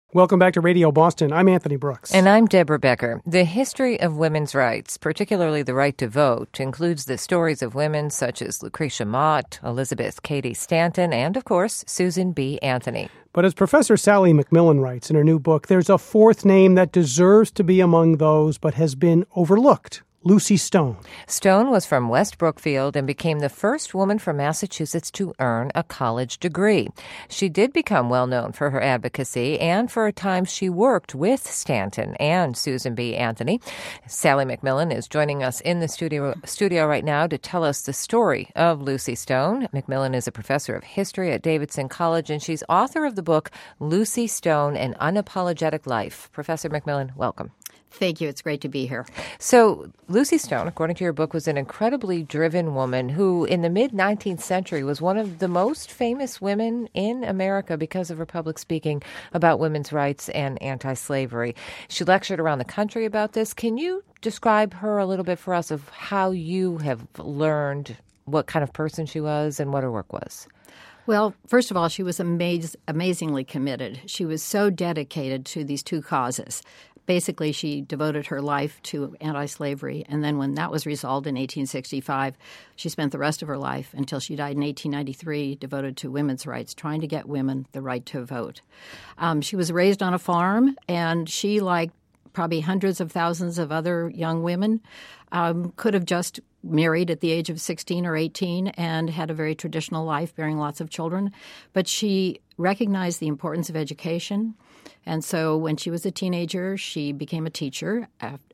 Welcome back to Radio Boston. I'm Anthony Brooks. And I'm Deborah Becker. The history of women's rights, particularly the right to vote, includes the stories of women such as Lucretia Mott, Elizabeth Cady Stanton, and, of course, Susan B. Anthony. But as Professor Sally McMillan writes in her new book, there's a fourth name that deserves to be among those but has been overlooked. Lucy Stone. Stone was from West Brookfield and became the first woman from Massachusetts to earn a college degree. She did become well known for her advocacy, and for a time she worked with Stanton and Susan B. Anthony. Sally McMillan is joining us in the studio right now to tell us the story of Lucy Stone. McMillan is a professor of history at Davidson College, and she's author of the book Lucy Stone, An Unapologetic Life. Professor McMillan, welcome. Thank you. It's great to be here. So Lucy Stone, according to your book, was an incredibly driven woman who, in the mid-19th century, was one of the most famous women in America because of her public speaking about women's rights and anti-slavery. She lectured around the country about this. Can you describe her a little bit for us of how you have learned what kind of person she was and what her work was? Well, first of all, she was amazingly committed. She was so dedicated to these two causes. Basically, she devoted her life to anti-slavery, and then when that was resolved in 1865, she spent the rest of her life until she died in 1893 devoted to women's rights, trying to get women the right to vote. She was raised on a farm, and she, like probably hundreds of thousands of other young women, could have just married at the age of 16 or 18 and had a very traditional life, bearing lots of children. But she recognized the importance of education. And so when she was a teenager, she became a teacher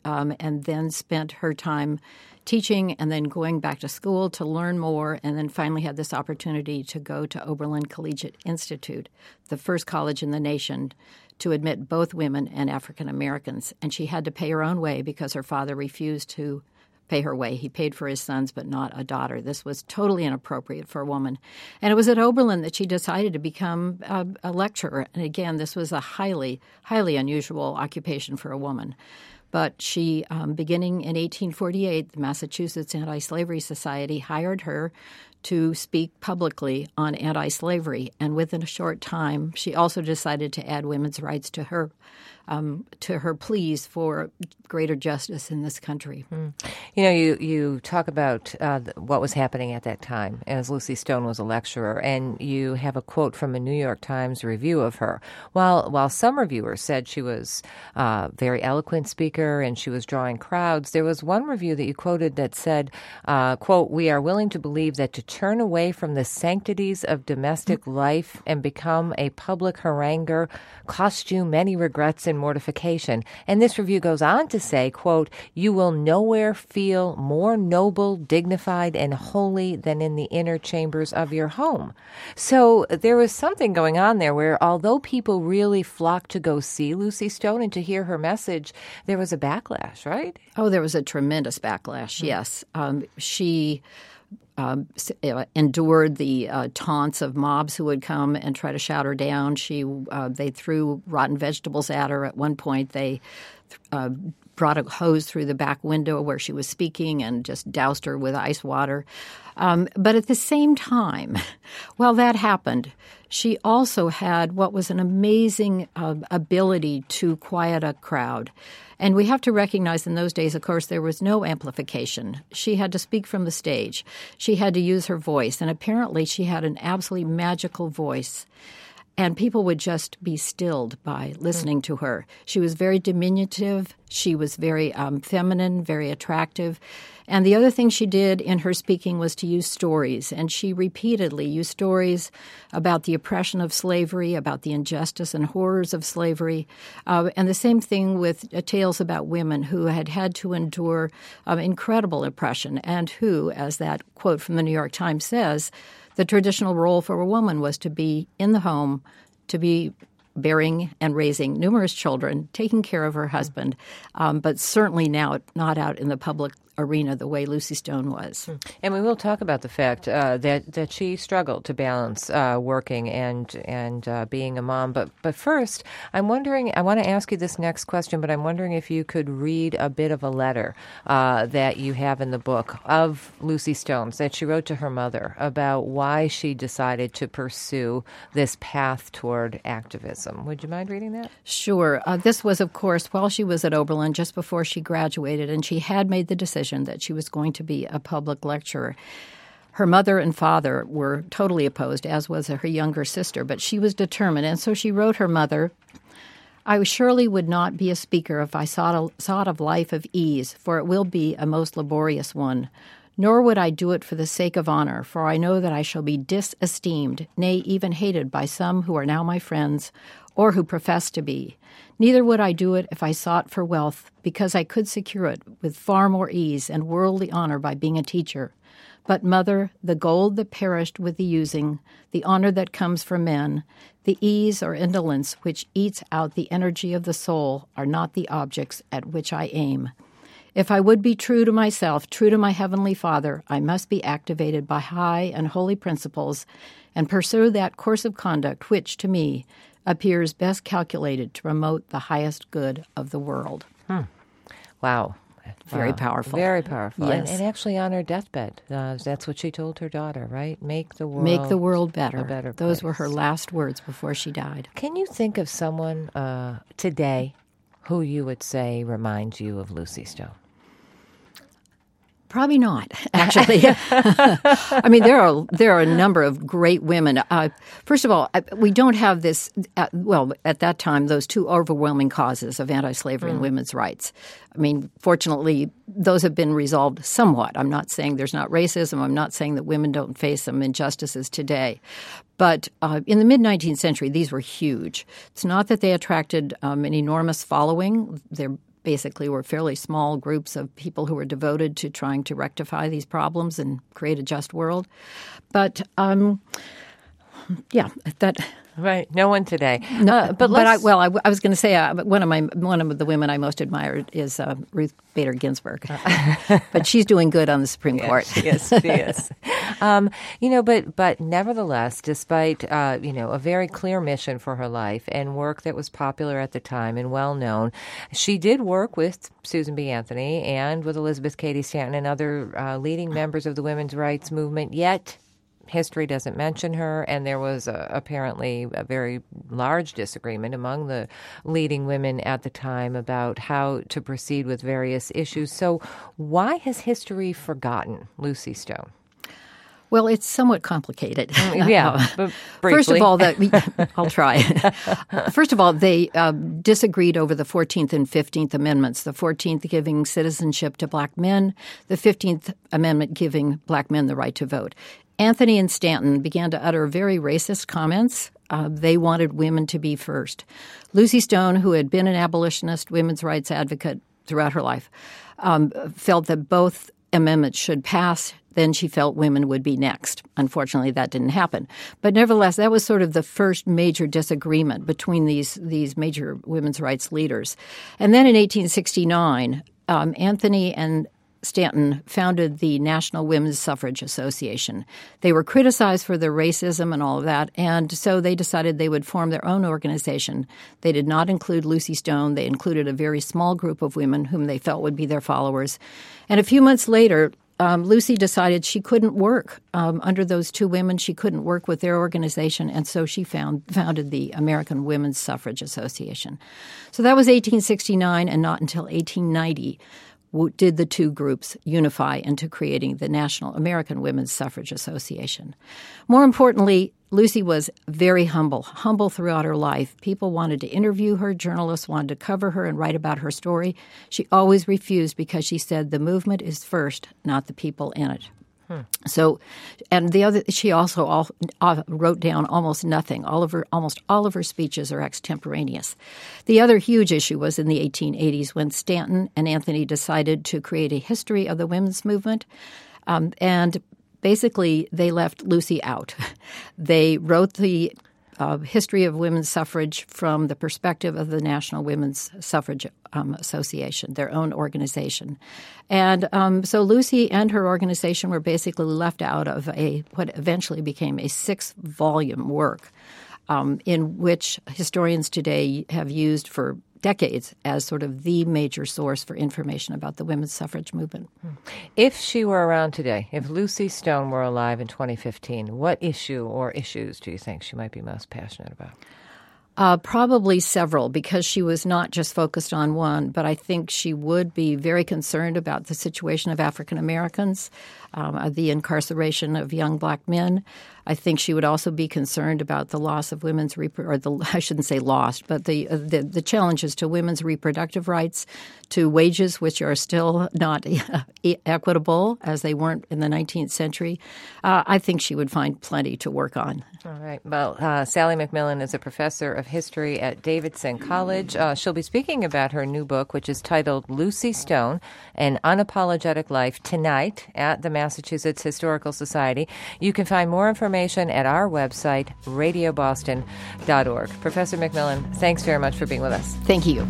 and then spent her time teaching and then going back to school to learn more, and then finally had this opportunity to go to Oberlin Collegiate Institute, the first college in the nation to admit both women and African Americans. And she had to pay her own way because her father refused to pay her way. He paid for his sons, but not a daughter. This was totally inappropriate for a woman. And it was at Oberlin that she decided to become a lecturer. And again, this was a highly, highly unusual occupation for a woman. But she, beginning in 1848, the Massachusetts Anti-Slavery Society hired her to speak publicly on anti-slavery. And within a short time, she also decided to add women's rights to her pleas for greater justice in this country. You know, you talk about what was happening at that time as Lucy Stone was a lecturer, and you have a quote from a New York Times review of her. While some reviewers said she was a very eloquent speaker and she was drawing crowds, there was one review that you quoted that said, quote, "We are willing to believe that to turn away from the sanctities of domestic life and become a public haranguer cost you many regrets and mortification." And this review goes on to say, quote, "You will nowhere feel more noble, dignified, and holy than in the inner chambers of your home." So there was something going on there where, although people really flocked to go see Lucy Stone and to hear her message, there was a backlash, right? Oh, there was a tremendous backlash, yes. She endured the taunts of mobs who would come and try to shout her down. They threw rotten vegetables at her. At one point, they brought a hose through the back window where she was speaking and just doused her with ice water. But at the same time, while that happened, she also had what was an amazing ability to quiet a crowd. And we have to recognize in those days, of course, there was no amplification. She had to speak from the stage. She had to use her voice. And apparently she had an absolutely magical voice. And people would just be stilled by listening to her. She was very diminutive. She was very feminine, very attractive. And the other thing she did in her speaking was to use stories. And she repeatedly used stories about the oppression of slavery, about the injustice and horrors of slavery. And the same thing with tales about women who had had to endure incredible oppression and who, as that quote from the New York Times says, the traditional role for a woman was to be in the home, to be bearing and raising numerous children, taking care of her husband, but certainly now not out in the public arena the way Lucy Stone was. And we will talk about the fact that she struggled to balance working and being a mom. But first, I'm wondering, I want to ask you this next question, but I'm wondering if you could read a bit of a letter that you have in the book of Lucy Stone's that she wrote to her mother about why she decided to pursue this path toward activism. Would you mind reading that? Sure. This was, of course, while she was at Oberlin, just before she graduated, and she had made the decision that she was going to be a public lecturer. Her mother and father were totally opposed, as was her younger sister, but she was determined, and so she wrote her mother, "I surely would not be a speaker if I sought of life of ease, for it will be a most laborious one. Nor would I do it for the sake of honor, for I know that I shall be disesteemed, nay, even hated by some who are now my friends, or who profess to be. Neither would I do it if I sought for wealth, because I could secure it with far more ease and worldly honor by being a teacher. But, mother, the gold that perished with the using, the honor that comes from men, the ease or indolence which eats out the energy of the soul are not the objects at which I aim. If I would be true to myself, true to my Heavenly Father, I must be activated by high and holy principles and pursue that course of conduct which, to me, appears best calculated to promote the highest good of the world." Wow. Very powerful. Very powerful. Yes. And actually on her deathbed, that's what she told her daughter, right? Make the world better. A better Those place. were her last words before she died. Can you think of someone today who you would say reminds you of Lucy Stone? Probably not, actually. I mean, there are a number of great women. First of all, we don't have this, at that time, those two overwhelming causes of anti-slavery and women's rights. I mean, fortunately, those have been resolved somewhat. I'm not saying there's not racism. I'm not saying that women don't face some injustices today. But in the mid-19th century, these were huge. It's not that they attracted an enormous following. They're basically were fairly small groups of people who were devoted to trying to rectify these problems and create a just world. But, that... Right. No one today. No, I was going to say one of the women I most admire is Ruth Bader Ginsburg, but she's doing good on the Supreme Court. Yes, she is. But nevertheless, despite a very clear mission for her life and work that was popular at the time and well known, she did work with Susan B. Anthony and with Elizabeth Cady Stanton and other leading members of the women's rights movement. Yet history doesn't mention her, and there was apparently a very large disagreement among the leading women at the time about how to proceed with various issues. So why has history forgotten Lucy Stone? Well, it's somewhat complicated. But briefly. First of all, I'll try. First of all, they disagreed over the 14th and 15th Amendments, the 14th giving citizenship to black men, the 15th Amendment giving black men the right to vote. Anthony and Stanton began to utter very racist comments. They wanted women to be first. Lucy Stone, who had been an abolitionist women's rights advocate throughout her life, felt that both amendments should pass. Then she felt women would be next. Unfortunately, that didn't happen. But nevertheless, that was sort of the first major disagreement between these major women's rights leaders. And then in 1869, Anthony and Stanton founded the National Women's Suffrage Association. They were criticized for their racism and all of that, and so they decided they would form their own organization. They did not include Lucy Stone. They included a very small group of women whom they felt would be their followers. And a few months later, Lucy decided she couldn't work under those two women. She couldn't work with their organization, and so she founded the American Women's Suffrage Association. So that was 1869, and not until 1890 did the two groups unify into creating the National American Women's Suffrage Association. More importantly, Lucy was very humble throughout her life. People wanted to interview her. Journalists wanted to cover her and write about her story. She always refused because she said the movement is first, not the people in it. So, and she also wrote down almost nothing. Almost all of her speeches are extemporaneous. The other huge issue was in the 1880s when Stanton and Anthony decided to create a history of the women's movement, and basically they left Lucy out. They wrote the history of women's suffrage from the perspective of the National Women's Suffrage Association, their own organization. And so Lucy and her organization were basically left out of what eventually became a 6-volume work in which historians today have used for decades as sort of the major source for information about the women's suffrage movement. If she were around today, if Lucy Stone were alive in 2015, what issue or issues do you think she might be most passionate about? Probably several, because she was not just focused on one, but I think she would be very concerned about the situation of African Americans, the incarceration of young black men. I think she would also be concerned about the loss of women's I shouldn't say lost, but the challenges to women's reproductive rights, to wages which are still not equitable as they weren't in the 19th century. I think she would find plenty to work on. All right. Well, Sally McMillan is a professor of history at Davidson College. She'll be speaking about her new book, which is titled Lucy Stone, An Unapologetic Life, tonight at the Massachusetts Historical Society. You can find more information at our website, radioboston.org. Professor McMillan, thanks very much for being with us. Thank you.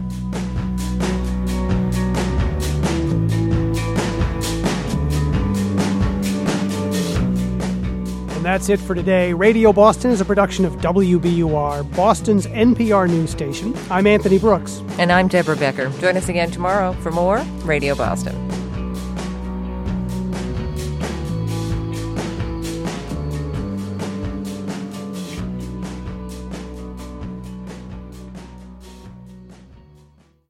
And that's it for today. Radio Boston is a production of WBUR, Boston's NPR news station. I'm Anthony Brooks. And I'm Deborah Becker. Join us again tomorrow for more Radio Boston.